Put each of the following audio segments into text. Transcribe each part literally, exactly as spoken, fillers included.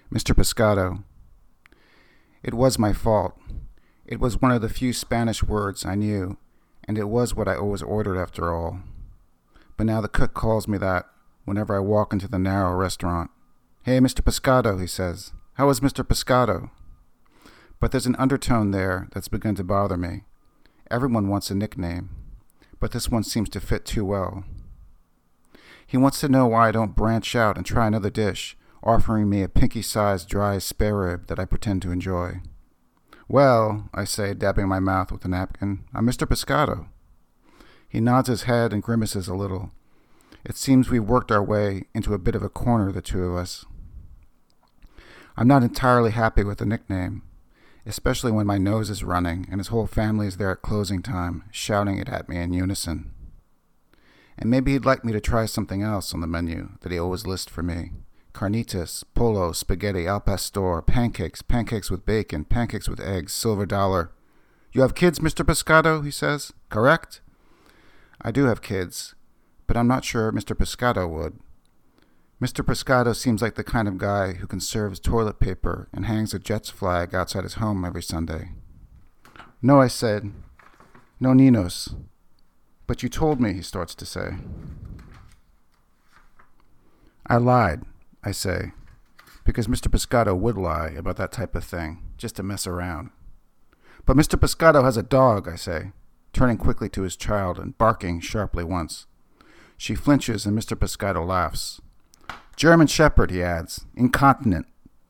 Mister Pescado. It was my fault. It was one of the few Spanish words I knew, and it was what I always ordered after all. But now the cook calls me that whenever I walk into the narrow restaurant. "Hey, Mister Pescado," he says. "How is Mister Pescado?" But there's an undertone there that's begun to bother me. Everyone wants a nickname, but this one seems to fit too well. He wants to know why I don't branch out and try another dish, offering me a pinky-sized dry spare rib that I pretend to enjoy. "Well," I say, dabbing my mouth with a napkin, "I'm Mister Pescado." He nods his head and grimaces a little. It seems we've worked our way into a bit of a corner, the two of us. I'm not entirely happy with the nickname, especially when my nose is running and his whole family is there at closing time, shouting it at me in unison. And maybe he'd like me to try something else on the menu that he always lists for me. Carnitas, polo, spaghetti, al pastor, pancakes, pancakes with bacon, pancakes with eggs, silver dollar. "You have kids, Mister Pescado," he says. "Correct?" I do have kids, but I'm not sure Mister Pescado would. Mister Pescado seems like the kind of guy who conserves toilet paper and hangs a Jets flag outside his home every Sunday. "No," I said. "No ninos." "But you told me," he starts to say. "I lied," I say, because Mister Pescado would lie about that type of thing, just to mess around. "But Mister Pescado has a dog," I say, turning quickly to his child and barking sharply once. She flinches and Mister Pescado laughs. "German Shepherd," he adds, "incontinent."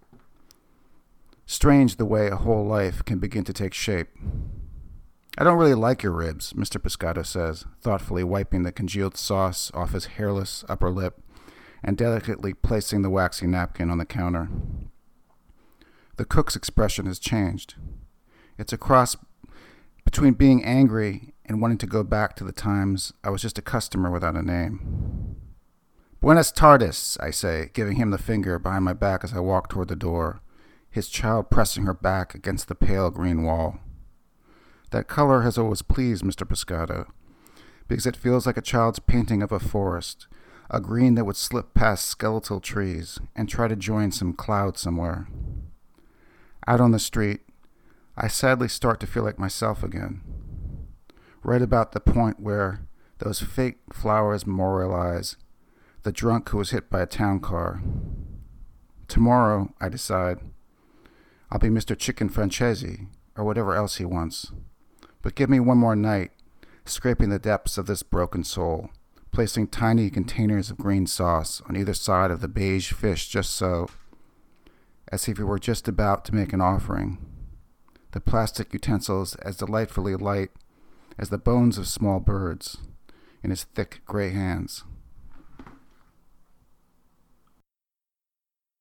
Strange the way a whole life can begin to take shape. "I don't really like your ribs," Mister Pescado says, thoughtfully wiping the congealed sauce off his hairless upper lip and delicately placing the waxy napkin on the counter. The cook's expression has changed. It's a cross between being angry and wanting to go back to the times I was just a customer without a name. "Buenas tardes," I say, giving him the finger behind my back as I walk toward the door, his child pressing her back against the pale green wall. That color has always pleased Mister Pescado, because it feels like a child's painting of a forest, a green that would slip past skeletal trees and try to join some cloud somewhere. Out on the street, I sadly start to feel like myself again, right about the point where those fake flowers memorialize the drunk who was hit by a town car. Tomorrow, I decide, I'll be Mister Chicken Francesi, or whatever else he wants. But give me one more night, scraping the depths of this broken soul, placing tiny containers of green sauce on either side of the beige fish just so, as if he were just about to make an offering. The plastic utensils as delightfully light as the bones of small birds in his thick gray hands.